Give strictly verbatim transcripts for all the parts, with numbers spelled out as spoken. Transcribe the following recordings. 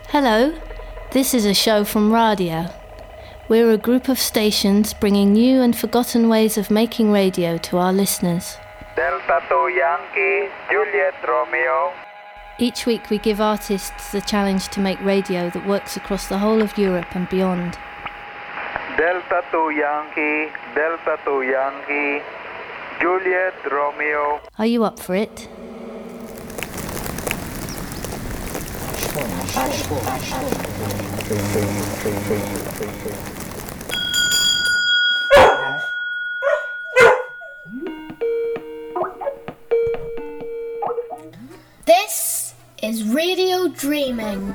Hello, this is a show from Radio. We're a group of stations bringing new and forgotten ways of making radio to our listeners. Delta two Yankee, Juliet Romeo. Each week we give artists the challenge to make radio that works across the whole of Europe and beyond. Delta two Yankee, Delta two Yankee, Juliet Romeo. Are you up for it? This is Radio Dreaming.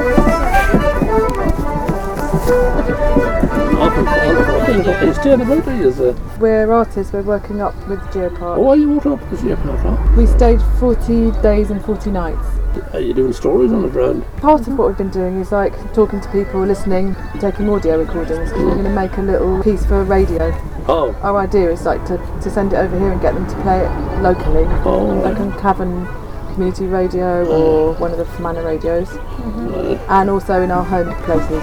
We're artists, we're working up with Geopark. Oh, are you working up with Geopark, huh? We stayed forty days and forty nights. Are you doing stories on the ground? Part of what we've been doing is like talking to people, listening, taking audio recordings, because we're going to make a little piece for radio. Oh. Our idea is like to, to send it over here and get them to play it locally, Oh. like on Cavan Community Radio or one of the Fermanagh radios, mm-hmm. and also in our home places.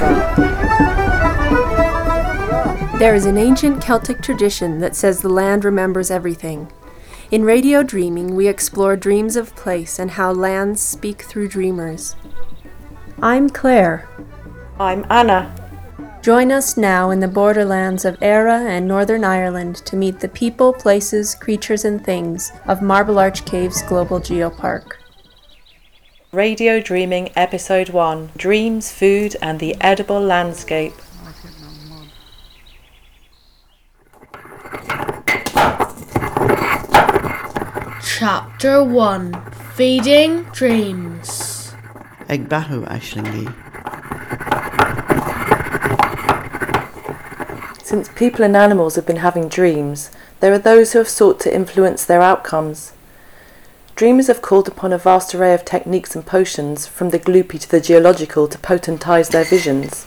There is an ancient Celtic tradition that says the land remembers everything. In Radio Dreaming, we explore dreams of place and how lands speak through dreamers. I'm Claire. I'm Anna. Join us now in the borderlands of Era and Northern Ireland to meet the people, places, creatures and things of Marble Arch Caves Global Geopark. Radio Dreaming Episode one, Dreams, Food and the Edible Landscape. Chapter one, Feeding Dreams. Ag bathu Aislingi. Since people and animals have been having dreams, there are those who have sought to influence their outcomes. Dreamers have called upon a vast array of techniques and potions, from the gloopy to the geological, to potentize their visions.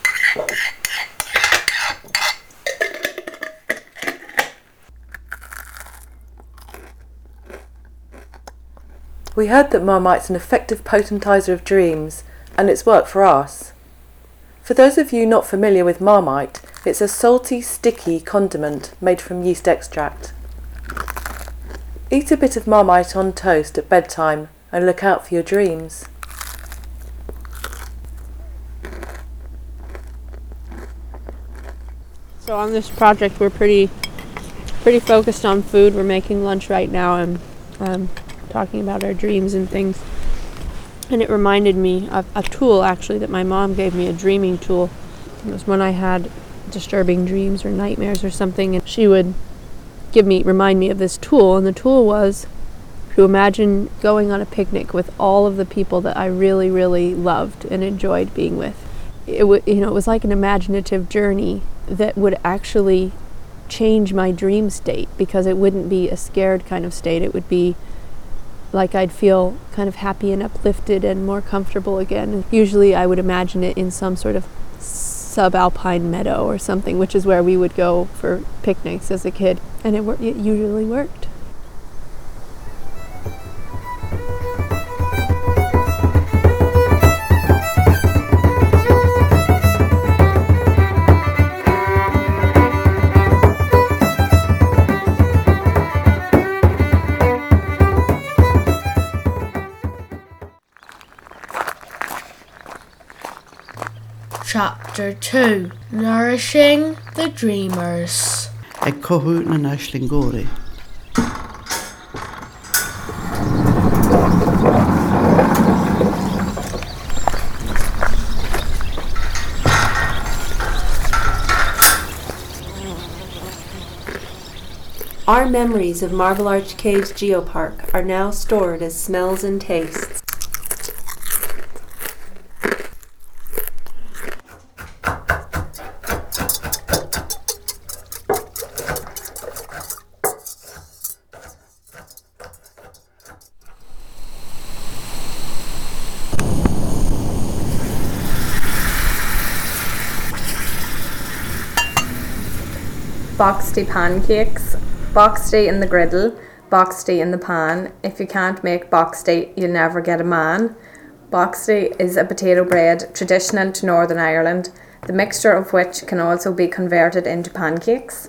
We heard that Marmite's an effective potentizer of dreams, and it's worked for us. For those of you not familiar with Marmite, it's a salty, sticky condiment made from yeast extract. Eat a bit of Marmite on toast at bedtime and look out for your dreams. So on this project we're pretty pretty focused on food. We're making lunch right now and um, talking about our dreams and things. And it reminded me of a tool actually that my mom gave me, a dreaming tool. It was when I had disturbing dreams or nightmares or something, and she would give me, remind me of this tool, and the tool was to imagine going on a picnic with all of the people that I really, really loved and enjoyed being with. It w- you know, it was like an imaginative journey that would actually change my dream state, because it wouldn't be a scared kind of state. It would be like I'd feel kind of happy and uplifted and more comfortable again. Usually I would imagine it in some sort of subalpine meadow or something, which is where we would go for picnics as a kid, and it, wor- it usually worked. Chapter two, Nourishing the Dreamers. Ag cohu na Aislingori. Our memories of Marble Arch Caves Geopark are now stored as smells and tastes. Boxty pancakes, boxty in the griddle, boxty in the pan. If you can't make boxty, you'll never get a man. Boxty is a potato bread traditional to Northern Ireland, the mixture of which can also be converted into pancakes.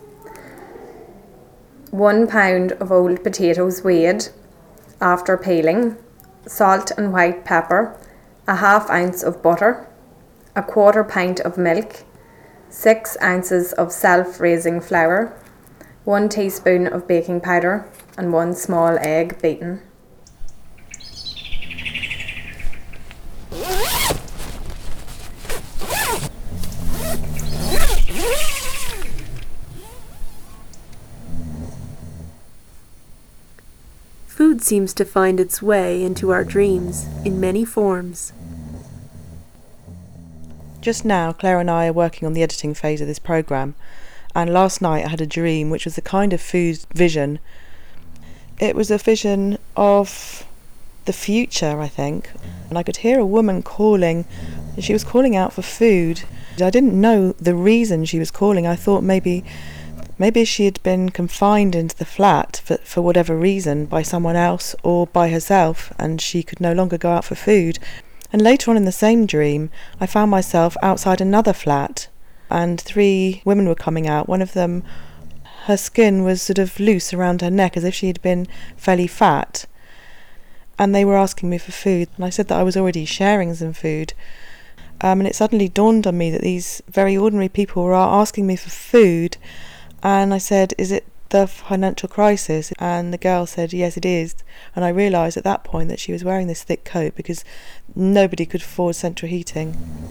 One pound of old potatoes weighed after peeling, salt and white pepper, a half ounce of butter, a quarter pint of milk, six ounces of self-raising flour, one teaspoon of baking powder, and one small egg beaten. Food seems to find its way into our dreams in many forms. Just now, Claire and I are working on the editing phase of this programme, and last night I had a dream which was a kind of food vision. It was a vision of the future, I think, and I could hear a woman calling. She was calling out for food. I didn't know the reason she was calling. I thought maybe maybe she had been confined into the flat for, for whatever reason by someone else or by herself, and she could no longer go out for food. And later on in the same dream, I found myself outside another flat, and three women were coming out. One of them, her skin was sort of loose around her neck as if she had been fairly fat, and they were asking me for food, and I said that I was already sharing some food. Um, and it suddenly dawned on me that these very ordinary people were asking me for food, and I said, is it the financial crisis? And the girl said, yes, it is. And I realised at that point that she was wearing this thick coat because nobody could afford central heating.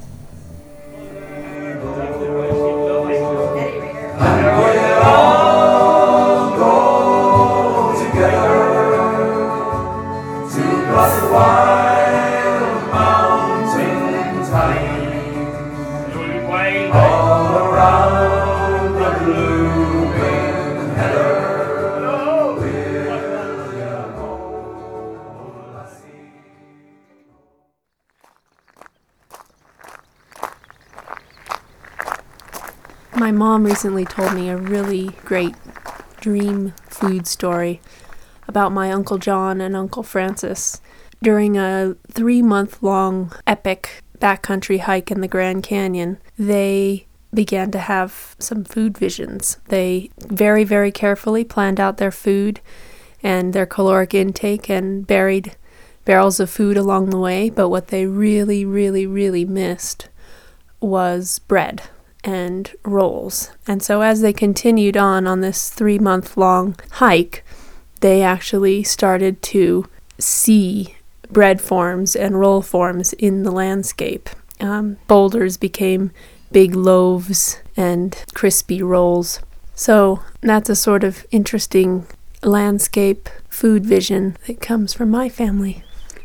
My mom recently told me a really great dream food story about my Uncle John and Uncle Francis. During a three-month-long epic backcountry hike in the Grand Canyon, they began to have some food visions. They very, very carefully planned out their food and their caloric intake and buried barrels of food along the way, but what they really, really, really missed was bread and rolls. And so as they continued on on this three-month-long hike, they actually started to see bread forms and roll forms in the landscape. Um, boulders became big loaves and crispy rolls. So that's a sort of interesting landscape food vision that comes from my family.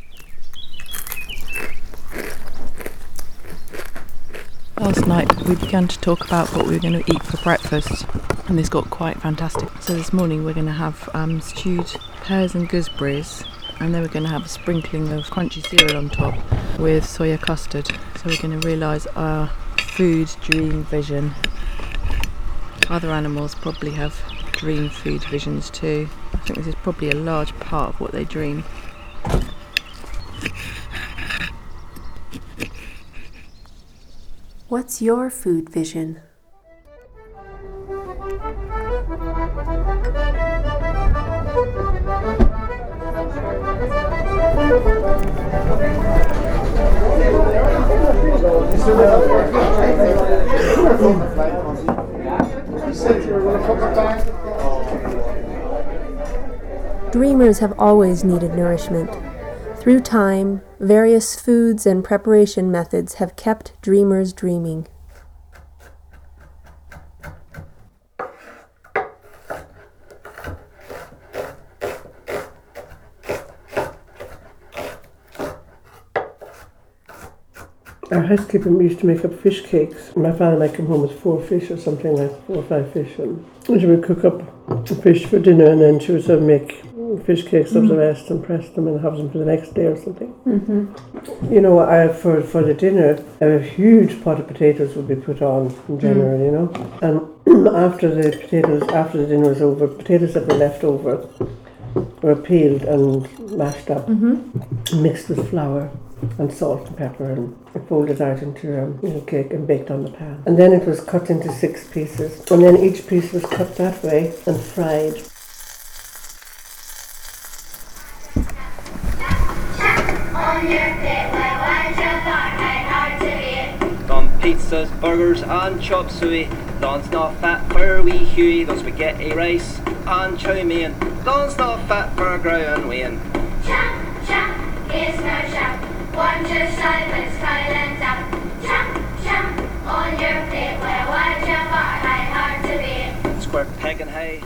Last night we began to talk about what we were going to eat for breakfast, and this got quite fantastic. So this morning we're going to have um, stewed pears and gooseberries, and then we're going to have a sprinkling of crunchy cereal on top with soya custard. So we're going to realise our food dream vision. Other animals probably have dream food visions too. I think this is probably a large part of what they dream. What's your food vision? Dreamers have always needed nourishment. Through time, various foods and preparation methods have kept dreamers dreaming. Our housekeeper used to make up fish cakes. My father might come home with four fish or something like four or five fish, and she would cook up fish for dinner, and then she would sort of make fish cakes of mm. the rest and press them and have them for the next day or something. Mm-hmm. You know, I for for the dinner, a huge pot of potatoes would be put on in general, mm. you know, and after the potatoes, after the dinner was over, potatoes that were left over were peeled and mashed up, mm-hmm. mixed with flour. and salt and pepper, and folded out into um, you know, cake and baked on the pan. And then it was cut into six pieces, and then each piece was cut that way and fried. Done pizzas, burgers and chop suey. Don's not fat for wee Huey. Done spaghetti rice and chow mein. Don's not fat for ground ween. Chop, chop, is no shop. One just silence, silent up. Chop, chop, on your plate. Where wide your bar, high hard to be. Square peg and hay.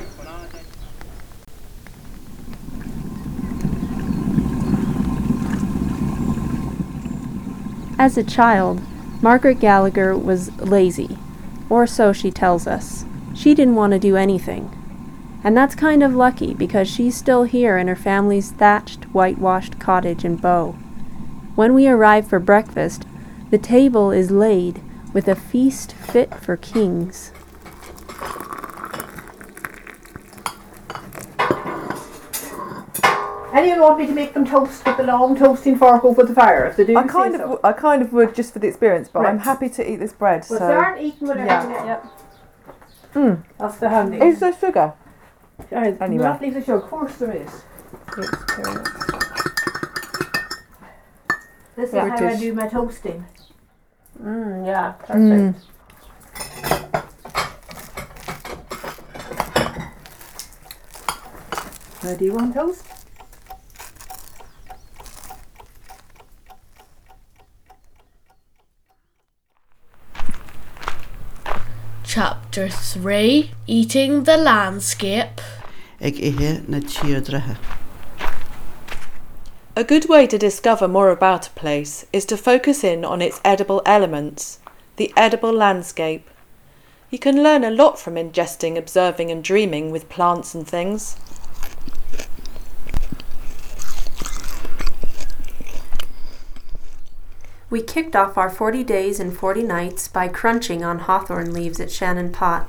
As a child, Margaret Gallagher was lazy, or so she tells us. She didn't want to do anything. And that's kind of lucky because she's still here in her family's thatched, whitewashed cottage in Bow. When we arrive for breakfast, the table is laid with a feast fit for kings. Anyone want me to make them toast with the long toasting fork over the fire? If they do, I kind of, so. w- I kind of would just for the experience, but Right. I'm happy to eat this bread. Well, so they aren't eating whatever. yeah. Yep. Mm. That's the handy. Is there sugar? Uh, Anyway. Not leave the sugar. Of course there is. This is how I British. do my toasting. Mm, yeah, perfect. Mm. Now, do you want toast? Chapter three, Eating the Landscape. Ag ihe na tíodrathe. A good way to discover more about a place is to focus in on its edible elements, the edible landscape. You can learn a lot from ingesting, observing and dreaming with plants and things. We kicked off our forty days and forty nights by crunching on hawthorn leaves at Shannon Pot.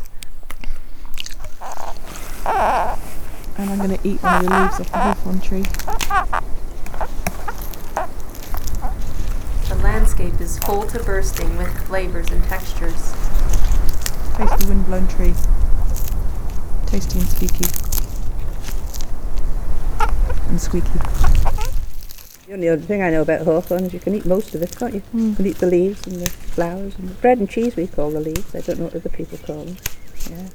And I'm going to eat one of the leaves off the hawthorn tree. The landscape is full to bursting with flavours and textures. Tasty windblown tree. Tasty and squeaky. And squeaky. The only other thing I know about hawthorn is you can eat most of it, can't you? Mm. You can eat the leaves and the flowers and the bread and cheese we call the leaves. I don't know what other people call them. Yeah.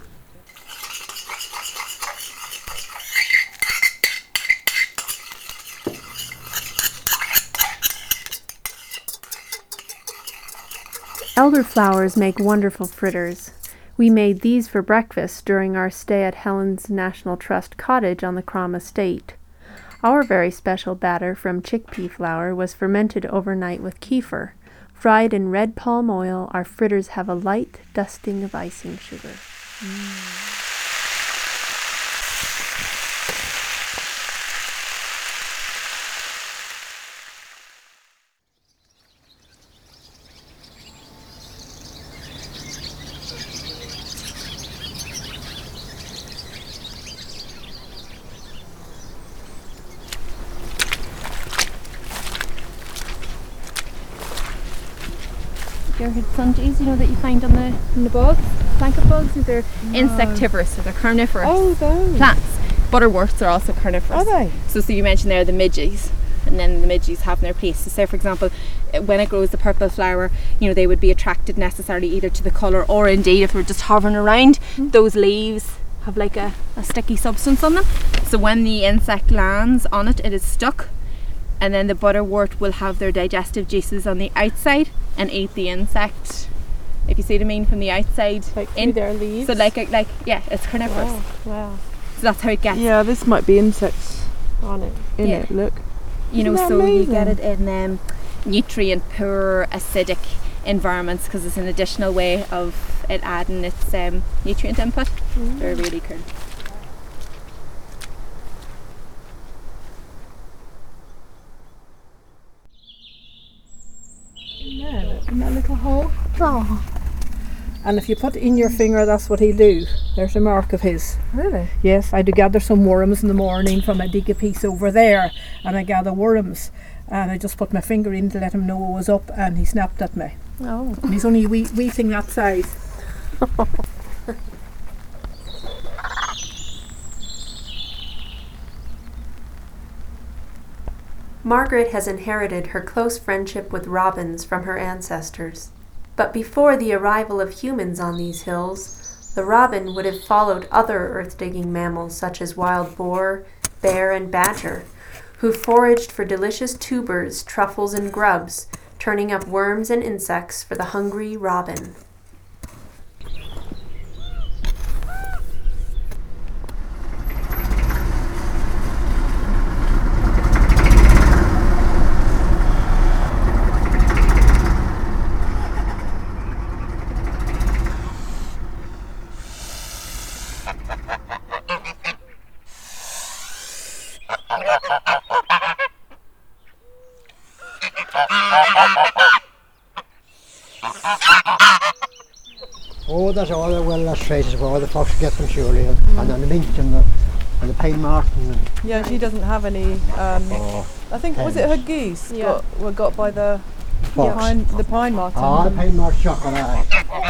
Elderflowers make wonderful fritters. We made these for breakfast during our stay at Helen's National Trust cottage on the Crom estate. Our very special batter from chickpea flour was fermented overnight with kefir. Fried in red palm oil, our fritters have a light dusting of icing sugar. Mm. Spearhead sundaes, you know, that you find on the on the bugs, blanket bugs. They're no. insectivorous, so they're carnivorous oh, those. plants. Butterworts are also carnivorous. Are they? So, so you mentioned there the midges, and then the midges have their place. So, say for example, when it grows the purple flower, you know, they would be attracted necessarily either to the colour or indeed if they're just hovering around, mm. those leaves have like a, a sticky substance on them. So when the insect lands on it, it is stuck. And then the butterwort will have their digestive juices on the outside and eat the insect, if you see what I mean, from the outside like in their leaves. So like like yeah, it's carnivorous. Wow. wow. So that's how it gets. Yeah, this might be insects on it. In yeah. it, look. You Isn't know, so amazing? you get it in um, nutrient poor, acidic environments because it's an additional way of it adding its um, nutrient input. Mm. They're really cool. Yeah, in that little hole. Oh. And if you put it in your finger, that's what he'll do. There's a mark of his. Really? Yes, I do gather some worms in the morning from I dig a piece over there and I gather worms. and I just put my finger in to let him know it was up, and he snapped at me. Oh. And he's only a wee, wee thing that size. Margaret has inherited her close friendship with robins from her ancestors. But before the arrival of humans on these hills, the robin would have followed other earth-digging mammals such as wild boar, bear, and badger, who foraged for delicious tubers, truffles, and grubs, turning up worms and insects for the hungry robin. Oh, there's all the well illustrated where the fox get them surely, and, Mm. and then the mink and the, and the pine marten. And Yeah, she doesn't have any. Um, Oh, I think was it her geese Yeah. got, were got by the Fox. pine, the pine marten. Ah, the pine marten chocolate. aye.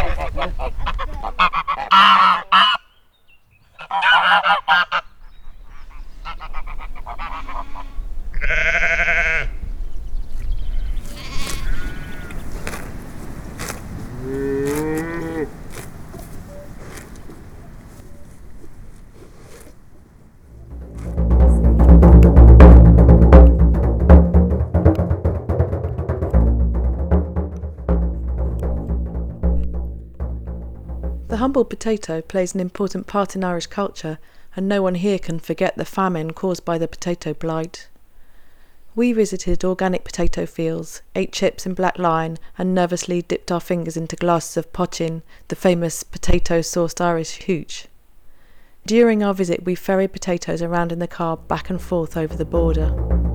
The humble potato plays an important part in Irish culture, and no one here can forget the famine caused by the potato blight. We visited organic potato fields, ate chips in Black Lion, and nervously dipped our fingers into glasses of pochyn, the famous potato-sauced Irish hooch. During our visit, we ferried potatoes around in the car back and forth over the border.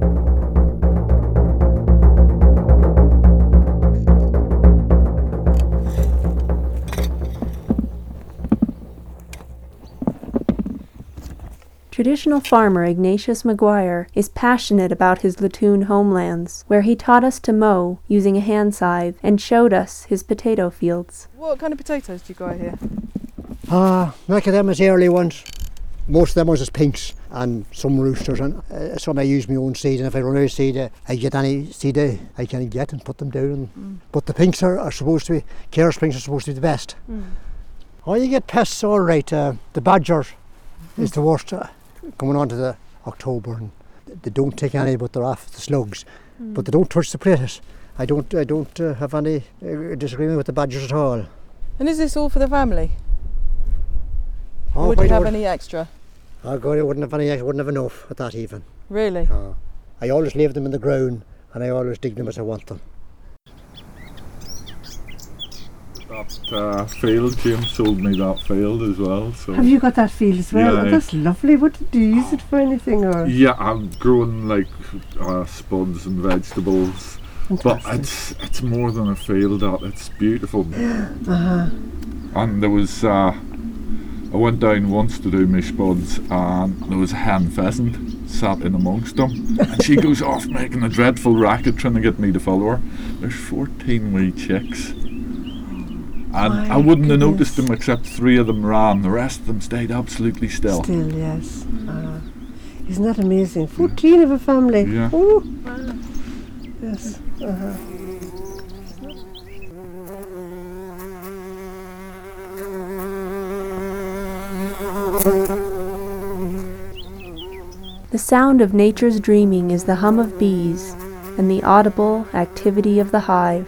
Traditional farmer Ignatius Maguire is passionate about his Latoon homelands, where he taught us to mow using a hand scythe and showed us his potato fields. What kind of potatoes do you grow here? Ah, like them as early ones. Most of them was as pinks and some roosters, and uh, some I use my own seed, and if I run out of seed, uh, I get any seed uh, I can get and put them down. And, Mm. But the pinks are, are supposed to be, Care Springs are supposed to be the best. Mm. Oh, you get pests all right. Uh, the badger is the worst. Uh, coming on to the October, and they don't take any, but they're off the slugs. Mm. But they don't touch the potatoes. I don't, I don't uh, have any uh, disagreement with the badgers at all. And is this all for the family? Oh, or would why you have not? any extra? Oh God, I wouldn't have any. I wouldn't have enough at that even. Really? Uh, I always leave them in the ground, and I always dig them as I want them. That uh, field, James sold me that field as well. So Have you got that field as well? Yeah, Oh, that's lovely. What do you use it for? Anything or? Yeah, I'm growing like uh, spuds and vegetables. But Fantastic. it's it's more than a field. That it's beautiful. Uh-huh. And there was uh, I went down once to do my spuds, and there was a hen pheasant sat in amongst them, and she goes off making a dreadful racket trying to get me to follow her. There's fourteen wee chicks. And My I wouldn't have goodness. noticed them except three of them ran. The rest of them stayed absolutely still. Still, yes. Uh, isn't that amazing? Fourteen of a family. Yeah. Ooh. Yes. Uh-huh. The sound of nature's dreaming is the hum of bees and the audible activity of the hive.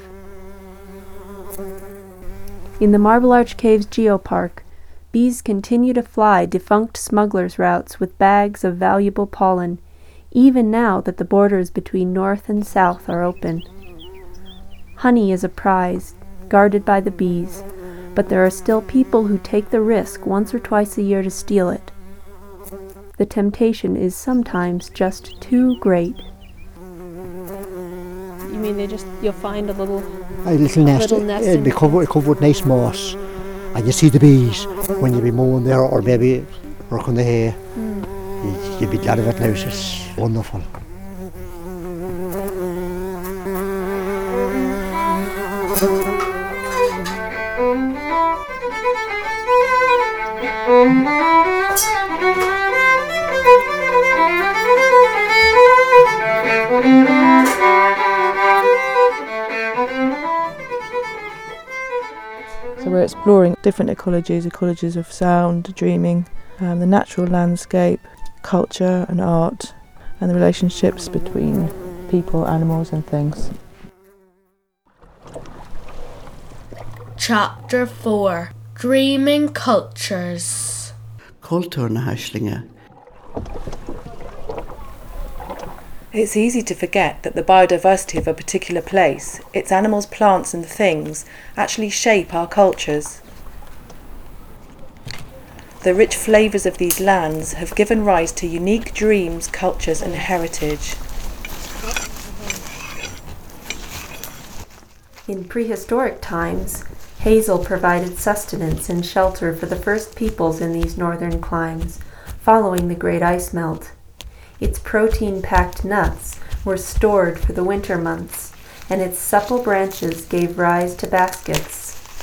In the Marble Arch Caves Geopark, bees continue to fly defunct smugglers' routes with bags of valuable pollen, even now that the borders between north and south are open. Honey is a prize, guarded by the bees, but there are still people who take the risk once or twice a year to steal it. The temptation is sometimes just too great. You mean they just, you'll find a little, A little nest. little nest It'd in- be covered, covered with nice moss, and you see the bees when you be mowing there, or maybe working the hay. Mm. You, you'd be glad of it now. It's wonderful. So we're exploring different ecologies, ecologies of sound, dreaming, um, the natural landscape, culture and art, and the relationships between people, animals and things. Chapter four. Dreaming Cultures. Cultúr na Haislinge. It's easy to forget that the biodiversity of a particular place, its animals, plants and things, actually shape our cultures. The rich flavours of these lands have given rise to unique dreams, cultures and heritage. In prehistoric times, hazel provided sustenance and shelter for the first peoples in these northern climes, following the great ice melt. Its protein-packed nuts were stored for the winter months, and its supple branches gave rise to baskets.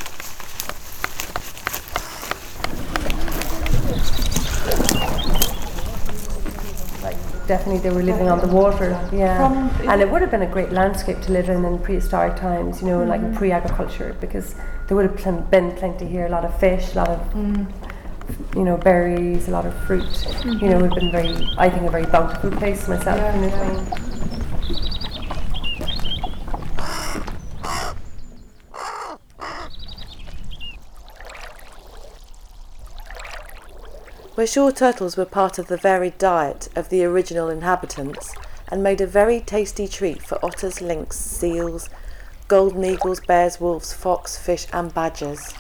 Definitely they were living on the water, yeah. And it would have been a great landscape to live in in prehistoric times, you know, mm-hmm. like in pre-agriculture, because there would have pl- been plenty here, a lot of fish, a lot of, mm. you know, berries, a lot of fruit. Mm-hmm. You know, it would have been very, I think, a very bountiful place myself. Yeah, you know. We're sure turtles were part of the varied diet of the original inhabitants and made a very tasty treat for otters, lynx, seals, golden eagles, bears, wolves, fox, fish and badgers.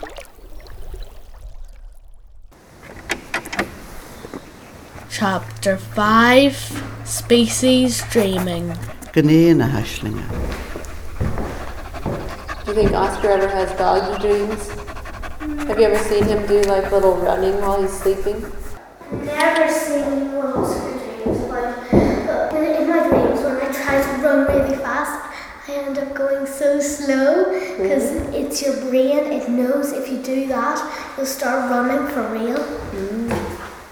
Chapter five. Species Dreaming. Gné na Haislinge. Do you think Oscar ever has doggy dreams? Have you ever seen him do like little running while he's sleeping? Never seen one of Oscar dreams, but in my dreams when I try to run really fast, I end up going so slow because mm. it's your brain, it knows if you do that, you'll start running for real. Mm.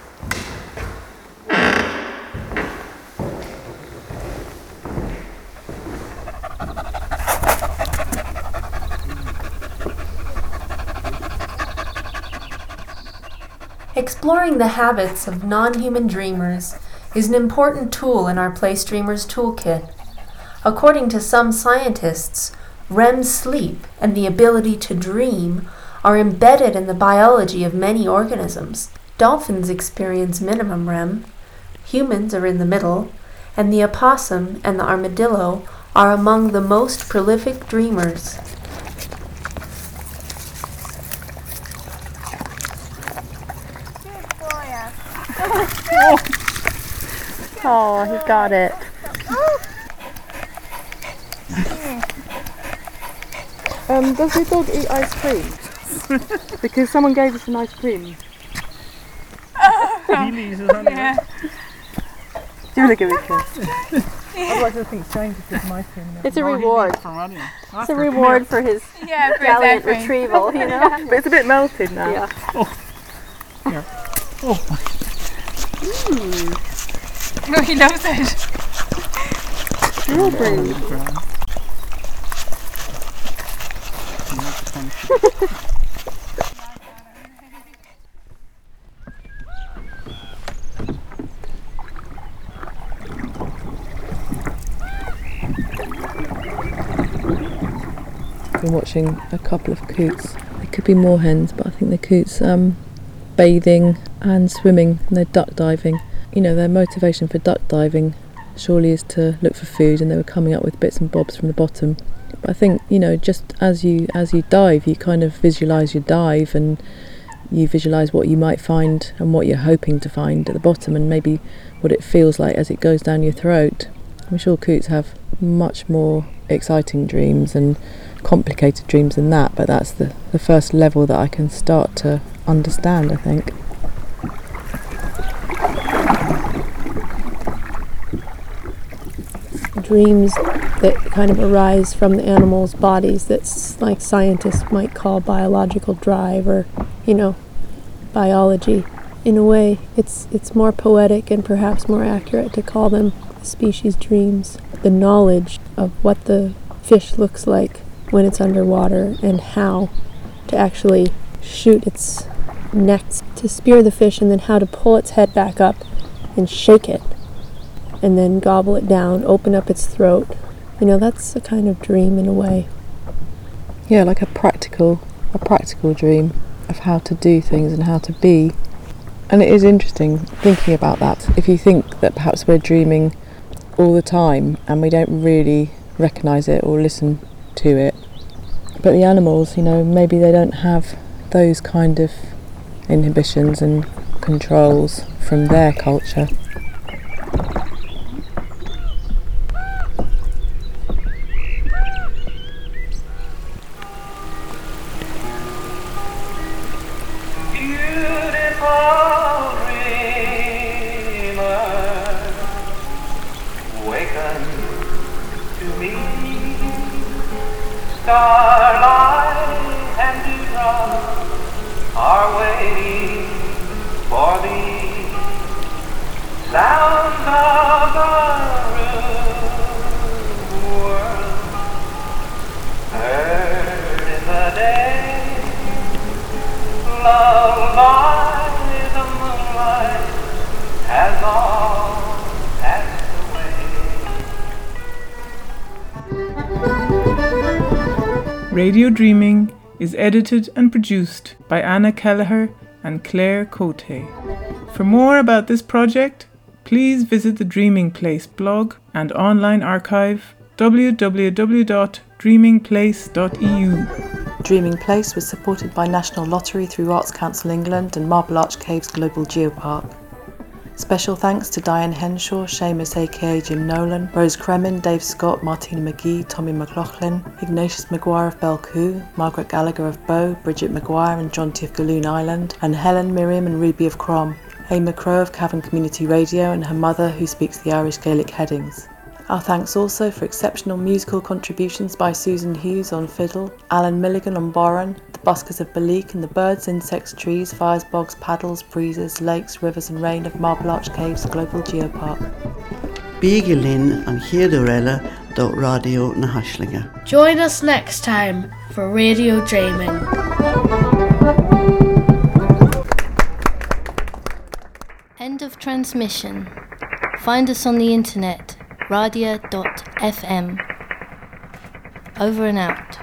Exploring the habits of non-human dreamers is an important tool in our Place Dreamers toolkit. According to some scientists, R E M sleep and the ability to dream are embedded in the biology of many organisms. Dolphins experience minimum R E M, humans are in the middle, and the opossum and the armadillo are among the most prolific dreamers. Oh, he got it. Um, does your dog eat ice cream? Because someone gave us an ice cream. Yeah. Do you want to give it a kiss? Otherwise I think it's strange to give him ice cream. It's a reward. It's a reward for his yeah, for gallant his retrieval, you know? But it's a bit melted now. Yeah. Oh. Yeah. Oh. Mm. No, he loves it. Strawberry. Been watching a couple of coots. It could be moorhens, but I think the coots um, bathing and swimming, and they're duck diving. You know, their motivation for duck diving surely is to look for food, and they were coming up with bits and bobs from the bottom. But I think, you know, just as you as you dive, you kind of visualise your dive, and you visualise what you might find and what you're hoping to find at the bottom, and maybe what it feels like as it goes down your throat. I'm sure coots have much more exciting dreams and complicated dreams than that, but that's the, the first level that I can start to understand, I think. dreams that kind of arise from the animals' bodies that's like scientists might call biological drive or, you know, biology. In a way, it's it's more poetic and perhaps more accurate to call them species dreams. The knowledge of what the fish looks like when it's underwater and how to actually shoot its nets to spear the fish, and then how to pull its head back up and shake it and then gobble it down, open up its throat. You know, that's a kind of dream in a way. Yeah, like a practical, a practical dream of how to do things and how to be. And it is interesting thinking about that. If you think that perhaps we're dreaming all the time and we don't really recognise it or listen to it, but the animals, you know, maybe they don't have those kind of inhibitions and controls from their culture. Starlight and dewdrop are waiting for thee. Sounds of the rude world heard in the day. Lulled by the moonlight has all passed away. Radio Dreaming is edited and produced by Anna Kelleher and Claire Cote. For more about this project, please visit the Dreaming Place blog and online archive w w w dot dreaming place dot e u. Dreaming Place was supported by National Lottery through Arts Council England and Marble Arch Caves Global Geopark. Special thanks to Diane Henshaw, Seamus aka Jim Nolan, Rose Kremen, Dave Scott, Martina McGee, Tommy McLaughlin, Ignatius Maguire of Belcoo, Margaret Gallagher of Bow, Bridget Maguire and Jonty of Galloon Island, and Helen, Miriam and Ruby of Crom, Amy Crow of Cavan Community Radio and her mother who speaks the Irish Gaelic headings. Our thanks also for exceptional musical contributions by Susan Hughes on fiddle, Alan Milligan on bodhrán, the buskers of Balik and the birds, insects, trees, fires, bogs, paddles, breezes, lakes, rivers and rain of Marble Arch Caves Global Geopark. Bígelín an chéadúréile do Radio na Haislinge. Join us next time for Radio Dreaming. End of transmission. Find us on the internet, radia dot f m. Over and out.